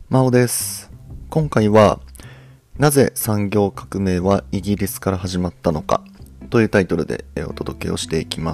真央です。今回はなぜ産業革命はイギリスから始まったのかというタイトルでお届けをしていきます。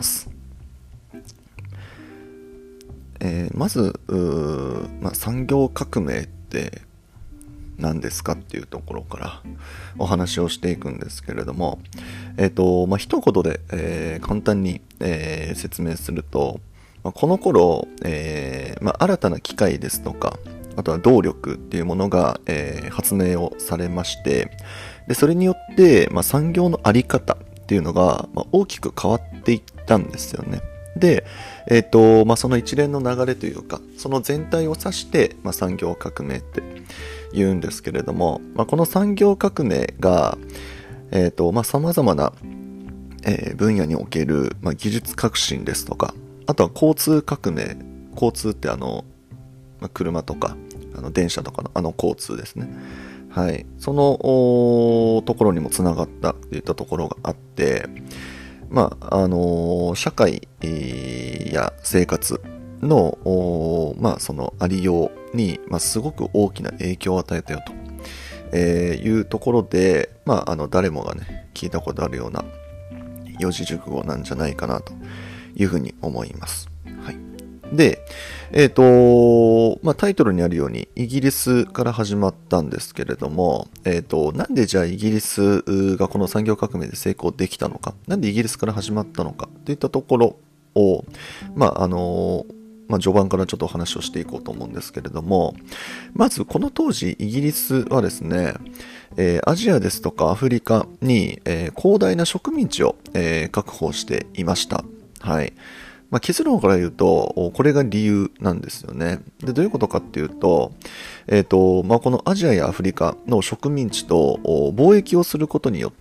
まず産業革命って何ですかっていうところからお話をしていくんですけれども、一言で、簡単に、説明すると、この頃、新たな機械ですとか、あとは動力っていうものが、発明をされまして、でそれによって、産業のあり方っていうのが、大きく変わっていったんですよね。で、その一連の流れというか、その全体を指して、産業革命って言うんですけれども、この産業革命が、様々な、分野における、技術革新ですとか、あとは交通革命、交通って車とか電車とかの交通ですね。はい、そのところにもつながったといったところがあって、社会や生活のそのありように、すごく大きな影響を与えたよと、いうところで、誰もがね聞いたことあるような四字熟語なんじゃないかなというふうに思います。はい、で、タイトルにあるようにイギリスから始まったんですけれども、なんでじゃあイギリスがこの産業革命で成功できたのか、なんでイギリスから始まったのかといったところを、序盤からちょっとお話をしていこうと思うんですけれども、まずこの当時イギリスはですね、アジアですとかアフリカに、広大な植民地を、確保していました。はい。結論から言うと、これが理由なんですよね。で、どういうことかっていうと、このアジアやアフリカの植民地と貿易をすることによって、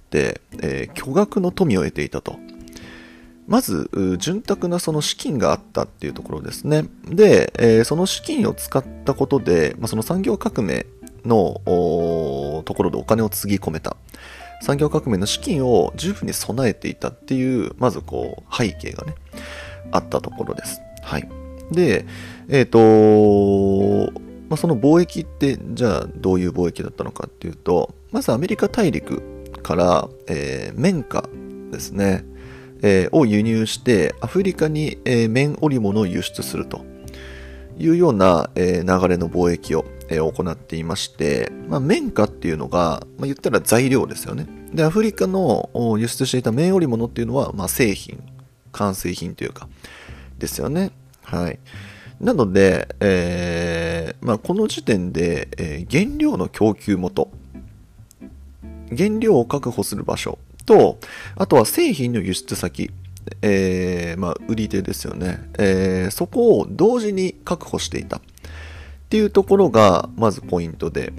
巨額の富を得ていたと。まず、潤沢なその資金があったっていうところですね。で、その資金を使ったことで、その産業革命のところでお金をつぎ込めた。産業革命の資金を十分に備えていたっていう、まず背景がね、あったところです。はい。で、その貿易って、じゃあどういう貿易だったのかっていうと、まずアメリカ大陸から、綿花ですね、を輸入して、アフリカに、綿織物を輸出するというような、流れの貿易を、行っていまして、綿花っていうのが、言ったら材料ですよね。で、アフリカの輸出していた綿織物っていうのは、製品、完成品というかですよね。はい。なので、この時点で、原料の供給元、原料を確保する場所と、あとは製品の輸出先、売り手ですよね。そこを同時に確保していたっていうところがまずポイントで、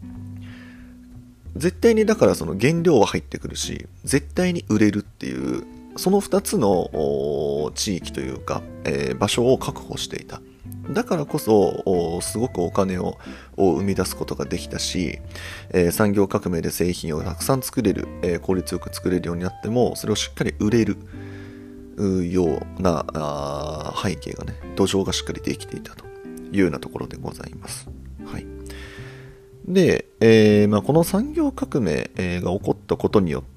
絶対にだからその原料は入ってくるし、絶対に売れるっていうその2つの地域というか、場所を確保していた。だからこそすごくお金を生み出すことができたし、産業革命で製品をたくさん作れる、効率よく作れるようになってもそれをしっかり売れるような背景がね、土壌がしっかりできていたというようなところでございます。はい。で、この産業革命、が起こったことによって、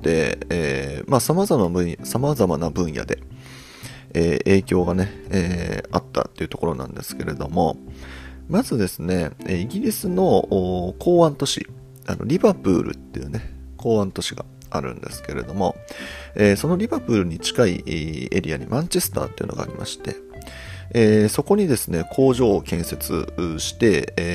様々な分野で、影響がね、あったというところなんですけれども、まずですね、イギリスの港湾都市、リバプールっていうね、港湾都市があるんですけれども、そのリバプールに近いエリアにマンチェスターっていうのがありまして、そこにですね工場を建設して、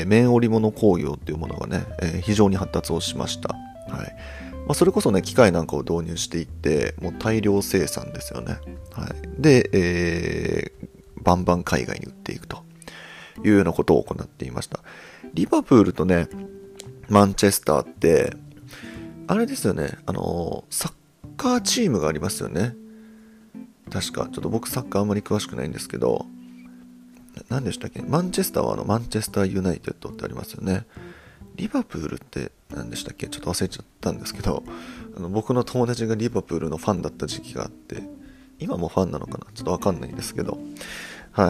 綿織物工業っていうものがね、非常に発達をしました。はい。それこそね機械なんかを導入していってもう大量生産ですよね。はい。で、バンバン海外に売っていくというようなことを行っていました。リバプールとねマンチェスターってあれですよね、サッカーチームがありますよね。確かちょっと僕サッカーあんまり詳しくないんですけど、何でしたっけ、マンチェスターはマンチェスターユナイテッドってありますよね。リバプールって何でしたっけ、ちょっと忘れちゃったんですけど、僕の友達がリバプールのファンだった時期があって、今もファンなのかなちょっとわかんないんですけど、はい。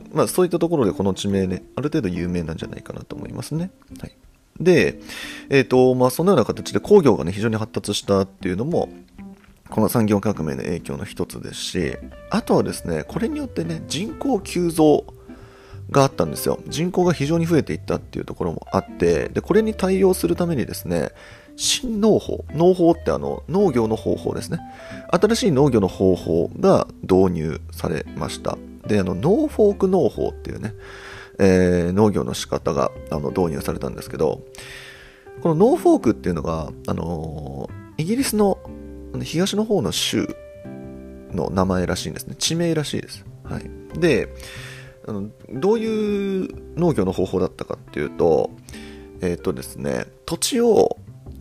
まあそういったところでこの地名ね、ある程度有名なんじゃないかなと思いますね。はい。で、まあそのような形で工業がね、非常に発達したっていうのも、この産業革命の影響の一つですし、あとはですね、これによってね、人口急増があったんですよ。人口が非常に増えていったっていうところもあって、で、これに対応するためにですね、新農法。農法って農業の方法ですね。新しい農業の方法が導入されました。で、ノーフォーク農法っていうね、農業の仕方が導入されたんですけど、このノーフォークっていうのが、イギリスの東の方の州の名前らしいんですね。地名らしいです。はい。で、どういう農業の方法だったかっていうと、ですね、土地を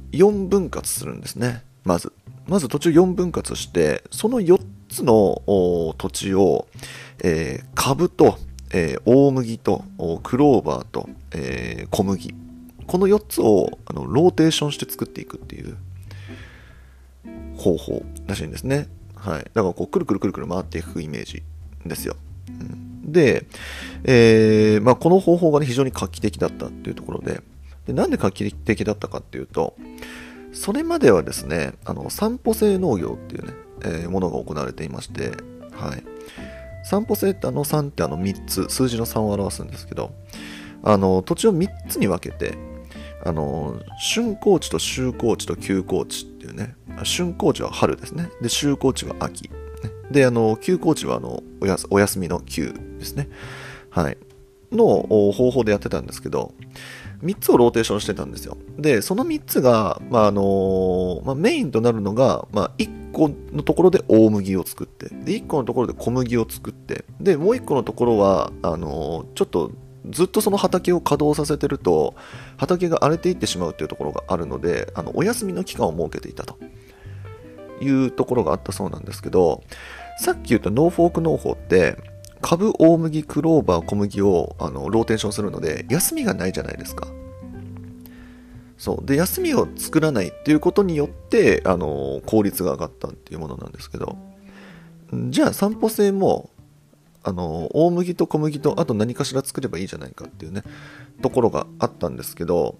4分割するんですね。まず土地を4分割して、その4つの土地を、株と、大麦とクローバーと、小麦、この4つをローテーションして作っていくっていう方法らしいんですね。はい。だからこうくるくるくるくる回っていくイメージですよ。で、まあ、この方法が、ね、非常に画期的だったっていうところで、なんで画期的だったかっていうと、それまではですね、散歩性農業っていうね、ものが行われていまして、はい。散歩性って3って3つ、数字の3を表すんですけど、土地を3つに分けて、春耕地と秋耕地と休耕地っていうね、春耕地は春ですね。で、秋耕地は秋。で、休耕地はお休みの休ですね。はい。の方法でやってたんですけど、3つをローテーションしてたんですよ。で、その3つが、まあメインとなるのが、まあ、1個のところで大麦を作って、で、1個のところで小麦を作って、で、もう1個のところは、ちょっとずっとその畑を稼働させてると、畑が荒れていってしまうというところがあるので、お休みの期間を設けていたというところがあったそうなんですけど、さっき言ったノーフォーク農法って、株、大麦、クローバー、小麦をローテーションするので、休みがないじゃないですか。そう。で、休みを作らないっていうことによって、効率が上がったっていうものなんですけど、じゃあ散歩性も、大麦と小麦と、あと何かしら作ればいいじゃないかっていうね、ところがあったんですけど、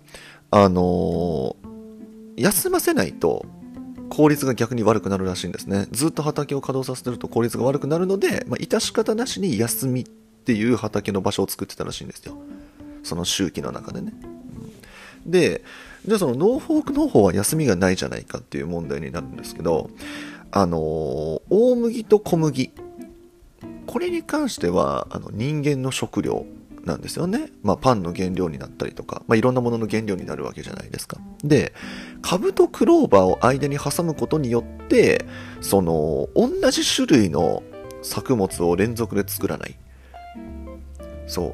休ませないと、効率が逆に悪くなるらしいんですね。ずっと畑を稼働させてると効率が悪くなるので、まあ、致し方なしに休みっていう畑の場所を作ってたらしいんですよ。その周期の中でね。で、じゃあそのノーフォーク農法は休みがないじゃないかっていう問題になるんですけど、大麦と小麦。これに関しては、人間の食料なんですよね。まあ、パンの原料になったりとか、まあ、いろんなものの原料になるわけじゃないですか。で、株とクローバーを間に挟むことによって、同じ種類の作物を連続で作らない。そう、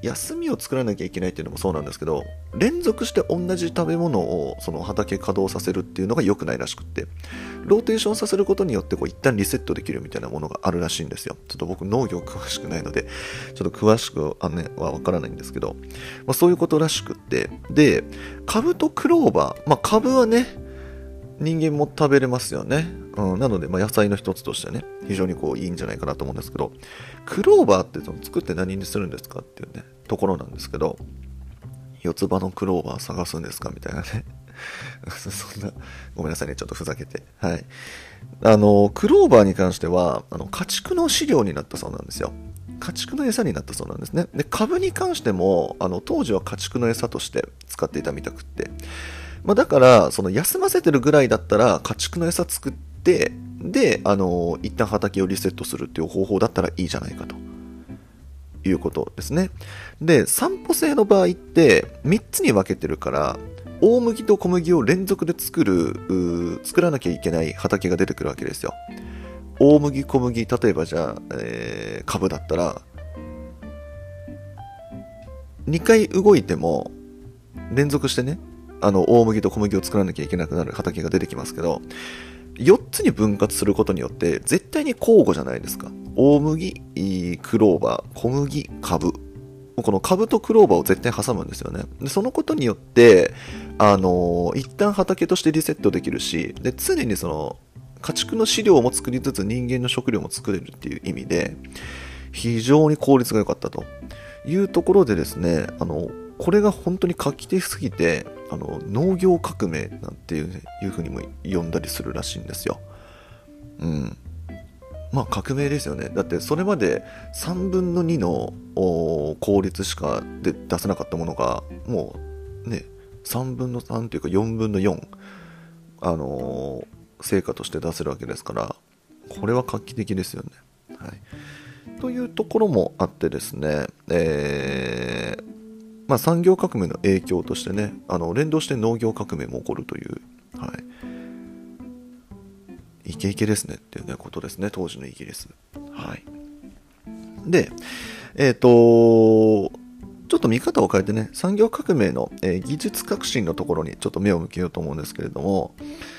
休みを作らなきゃいけないっていうのもそうなんですけど、連続して同じ食べ物をその畑稼働させるっていうのが良くないらしくって、ローテーションさせることによって一旦リセットできるみたいなものがあるらしいんですよ。ちょっと僕農業詳しくないので、ちょっと詳しくはわからないんですけど、まあ、そういうことらしくって、で、株とクローバー、まあ株はね、人間も食べれますよね。なので、まあ、野菜の一つとしてね、非常にいいんじゃないかなと思うんですけど、クローバーって作って何にするんですかっていうね、ところなんですけど、四つ葉のクローバー探すんですかみたいなね。そんな、ごめんなさいね、ちょっとふざけて。はい。クローバーに関しては、家畜の飼料になったそうなんですよ。家畜の餌になったそうなんですね。で、株に関しても、当時は家畜の餌として使っていたみたくって。まあ、だから、休ませてるぐらいだったら、家畜の餌作って、で、一旦畑をリセットするっていう方法だったらいいじゃないかということですね。で、散歩性の場合って、3つに分けてるから、大麦と小麦を連続で作らなきゃいけない畑が出てくるわけですよ。大麦、小麦、例えばじゃあ、株だったら、2回動いても、連続してね、大麦と小麦を作らなきゃいけなくなる畑が出てきますけど、4つに分割することによって、絶対に交互じゃないですか。大麦、クローバー、小麦、株。この株とクローバーを絶対挟むんですよね。で、そのことによって、一旦畑としてリセットできるし、で、常に家畜の飼料も作りつつ人間の食料も作れるっていう意味で、 非常に効率が良かったというところでですね、これが本当に画期的すぎて、農業革命なんていうふうにも呼んだりするらしいんですよ。うん。まあ革命ですよね。だってそれまで3分の2の効率しか出せなかったものが、もうね、3分の3というか4分の4、成果として出せるわけですから、これは画期的ですよね。はい。というところもあってですね、まあ、産業革命の影響としてね、連動して農業革命も起こるという、はい、イケイケですねっていうねことですね、当時のイギリス。はい。で、ちょっと見方を変えてね、産業革命の、技術革新のところにちょっと目を向けようと思うんですけれども、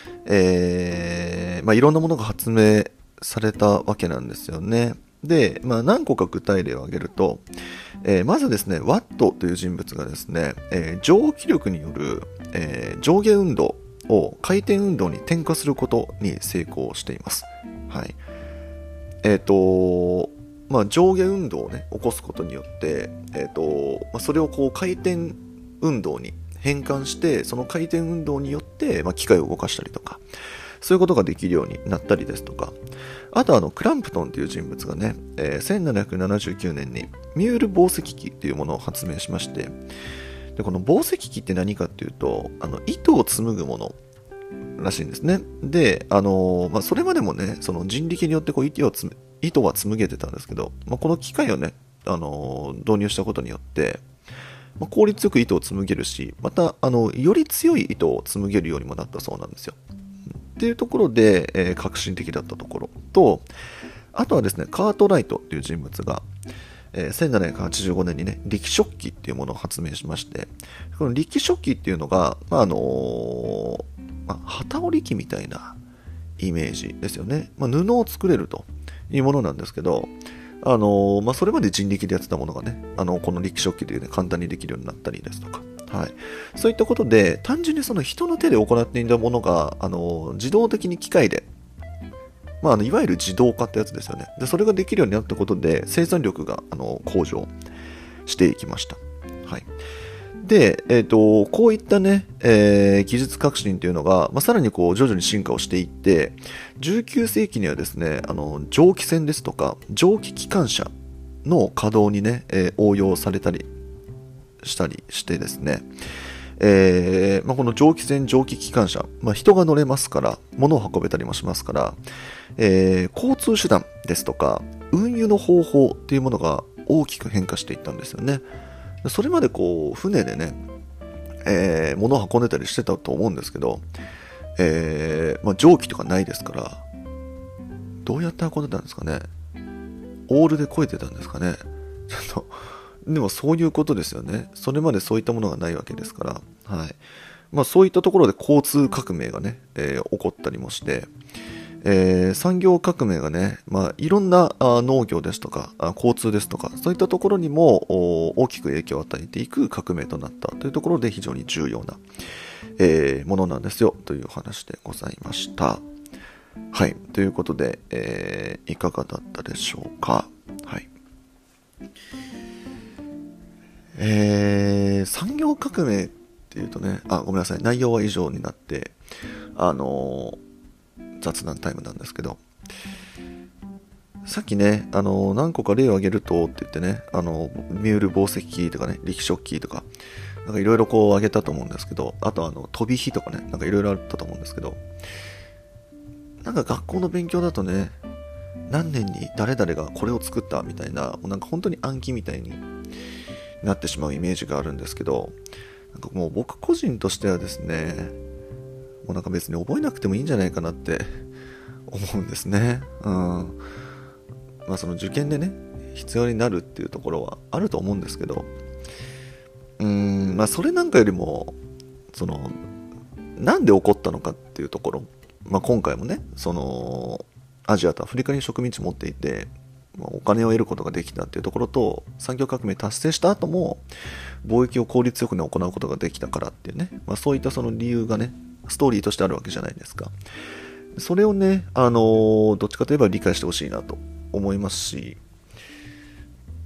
まあ、いろんなものが発明されたわけなんですよね。で、まあ、何個か具体例を挙げると、まずですね、ワットという人物がですね、蒸気力による、上下運動を回転運動に転化することに成功しています。はい。まあ、上下運動をね、起こすことによって、まあ、それをこう回転運動に変換して、その回転運動によって、まあ、機械を動かしたりとか、そういうことができるようになったりですとか、あとクランプトンという人物がね、1779年にミュール紡績機というものを発明しまして、でこの紡績機って何かっていうと、糸を紡ぐものらしいんですね。で、まあ、それまでもね、その人力によってこう糸は紡げてたんですけど、まあ、この機械をね、導入したことによって、まあ、効率よく糸を紡げるし、また、より強い糸を紡げるようにもなったそうなんですよ。っていうところで、革新的だったところと、あとはですね、カートライトっていう人物が、1785年にね、力織機っていうものを発明しまして、この力織機っていうのが、まあ機織り機みたいなイメージですよね。まあ、布を作れるというものなんですけど、まあ、それまで人力でやってたものがね、この力織機で、ね、簡単にできるようになったりですとか、はい、そういったことで単純にその人の手で行っていたものが自動的に機械で、まあ、いわゆる自動化ってやつですよね。でそれができるようになったことで生産力が向上していきました。はい。で、こういったね、技術革新というのが、まあ、さらにこう徐々に進化をしていって、19世紀にはですね、蒸気船ですとか蒸気機関車の稼働にね、応用されたりしたりしてですね、まあ、この蒸気船蒸気機関車、まあ、人が乗れますから物を運べたりもしますから、交通手段ですとか運輸の方法っていうものが大きく変化していったんですよね。それまでこう船でね、物を運んでたりしてたと思うんですけど、まあ、蒸気とかないですからどうやって運んでたんですかね。オールで漕いでたんですかね。ちょっとでもそういうことですよね。それまでそういったものがないわけですから、はい。まあそういったところで交通革命がね、起こったりもして、産業革命がね、まあいろんな農業ですとか交通ですとかそういったところにも大きく影響を与えていく革命となったというところで非常に重要な、ものなんですよという話でございました。はい。ということで、いかがだったでしょうか。はい。産業革命っていうとね、ごめんなさい、内容は以上になって、雑談タイムなんですけど、さっきね、何個か例を挙げるとって言ってね、ミュール紡績機とかね、力織機とか、なんかいろいろこう挙げたと思うんですけど、あと飛び火とかね、なんかいろいろあったと思うんですけど、なんか学校の勉強だとね、何年に誰々がこれを作ったみたいな、もうなんか本当に暗記みたいになってしまうイメージがあるんですけど、なんかもう僕個人としてはですね、もうなんか別に覚えなくてもいいんじゃないかなって思うんですね。まあその受験でね、必要になるっていうところはあると思うんですけど、まあそれなんかよりも、その、なんで起こったのかっていうところ、まあ今回もね、その、アジアとアフリカに植民地持っていて、お金を得ることができたっていうところと、産業革命達成した後も貿易を効率よく、ね、行うことができたからっていうね、まあ、そういったその理由がねストーリーとしてあるわけじゃないですか。それをね、どっちかといえば理解してほしいなと思いますし、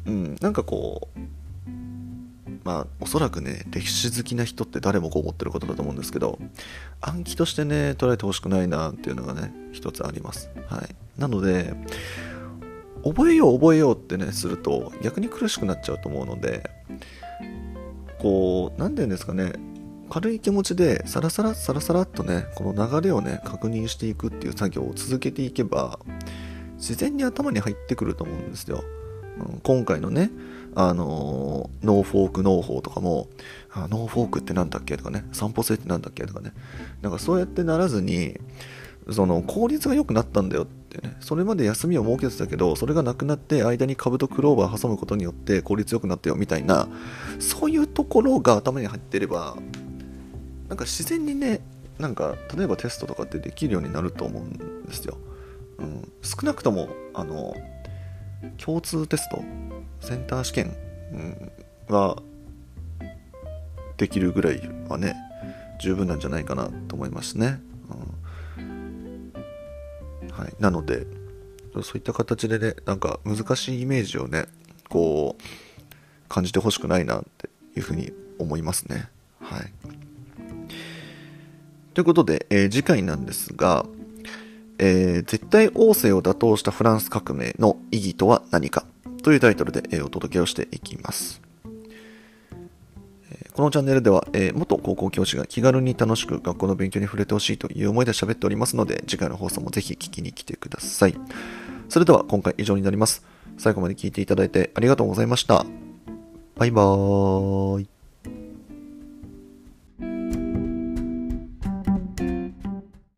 なんかこう、おそらくね、歴史好きな人って誰もこう思ってることだと思うんですけど、暗記としてね、捉えてほしくないなっていうのがね、一つあります。はい。なので、覚えようってね、すると逆に苦しくなっちゃうと思うので、こう、なんて言うんですかね、軽い気持ちでサラサラっとね、この流れをね、確認していくっていう作業を続けていけば、自然に頭に入ってくると思うんですよ。今回のね、ノーフォーク農法とかも、ノーフォークってなんだっけとかね、散歩性ってなんだっけとかね、なんかそうやってならずに、その効率が良くなったんだよってね、それまで休みを設けてたけど、それがなくなって間に株とクローバー挟むことによって効率良くなったよみたいな、そういうところが頭に入ってれば、なんか自然にね、なんか例えばテストとかってできるようになると思うんですよ。少なくとも共通テスト、センター試験、ができるぐらいはね、十分なんじゃないかなと思いますね。はい、なのでそういった形でね、なんか難しいイメージをね、こう感じてほしくないなっていうふうに思いますね。はい。ということで、次回なんですが、絶対王政を打倒したフランス革命の意義とは何かというタイトルで、お届けをしていきます。このチャンネルでは、元高校教師が気軽に楽しく学校の勉強に触れてほしいという思いで喋っておりますので、次回の放送もぜひ聞きに来てください。それでは今回以上になります。最後まで聞いていただいてありがとうございました。バイバーイ。